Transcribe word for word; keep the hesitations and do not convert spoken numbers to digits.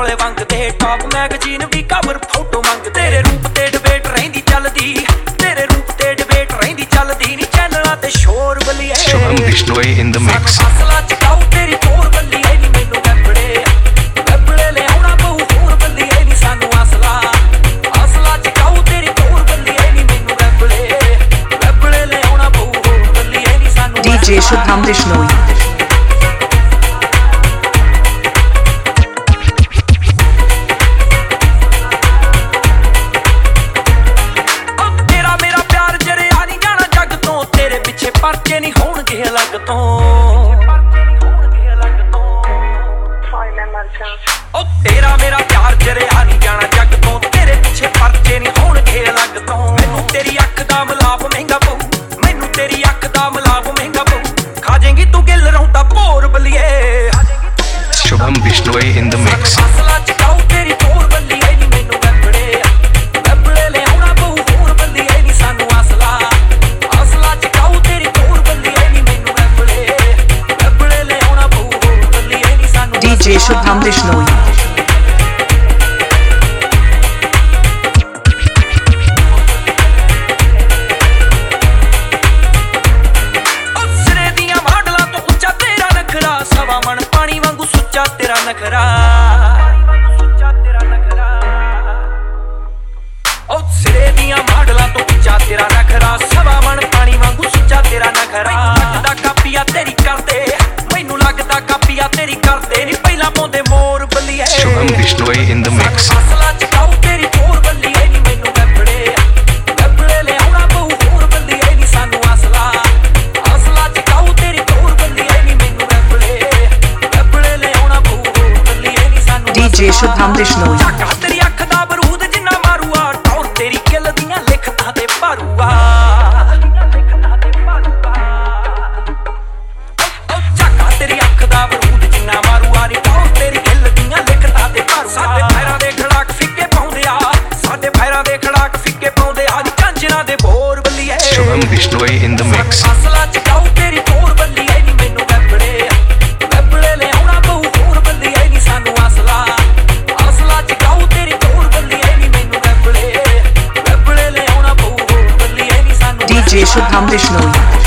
रौले मंगदे top magazine भी cover photo मंग तेरे रूप ते डिबेट रहिंदी चलदी तेरे रूप ते डिबेट रहिंदी चलदी नी चैनलां ते शोर बलिए Shubham Bishnoi in the mix असला चकाऊ तेरी तोर बलिए नी मैनू गैबड़े गैबड़े ले आउणा बहु होर बलिए नी सानू असला असला चकाऊ तेरी तोर बलिए नी मैनू गैबड़े गैबड़े ले आउणा बहु होर बलिए नी सानू डीजे शुभम बिश्नोई परचे नहीं होणगे अलग तो ओ तेरा मेरा प्यार जरिया नहीं जाना जग तो तेरे पीछे परचे नहीं होणगे अलग तो मैनू तेरी अख दा मलाप महंगा पऊ मैनू तेरी अख दा मलाप महंगा पऊ खा जाएंगी तू गिल रौंदा भोर बलिए Shubham Bishnoi in the mix असला चकाऊ तेरी तोर बलिए नी मैनू गैबड़े गैबड़े ले आउणा बहु होर बलिए नी सानू असला असला चकाऊ तेरी डीजे शुभम बिश्नोई सिरे दियां माडलां तो उच्चा तेरा नखरा सवा मन पानी वांगू सुच्चा तेरा नखरा ओ सिरे दियां माडलां तो उच्चा तेरा नखरा सवा मन पानी वांगू सुच्चा तेरा नखरा लगदा कापिया तेरी करदे मैनू लगदा कापिया तेरी करदे नी पहिला पाउंदे मोर बलिए Shubham Bishnoi in the mix असला चकाऊ तेरी तोर बलिए नी मैनू गैबड़े गैबड़े ले आउणा बहु होर बलिए नी सानू असला असला चकाऊ तेरी तोर बलिए नी मैनू गैबड़े गैबड़े ले आउणा बहु होर बलिए नी सानू डीजे शुभम बिश्नोई झाका तेरी अख दा बरूद जिन्ना मारूआ टौर तेरी किल दियां लिखतां ते भारूआ तेरी अख दा बरूद जिन्ना मारूआ नी टौर तेरी किल दियां लिखतां ते भारूआ साडे पैरां दे खड़ाक फिक्के पाउंदे आ साडे पैरां दे खड़ाक फिक्के पाउंदे आ झांजरां दे बोर बलिए Shubham Bishnoi in the mix असला चकाऊ तेरी तोर बलिए नी मैनू गैबड़े गैबड़े ले आउणा बहु होर बलिए नी सानू असला असला चकाऊ तेरी तोर बलिए नी मैनू गैबड़े गैबड़े ले आउणा बहु होर बलिए नी सानू डीजे शुभम बिश्नोई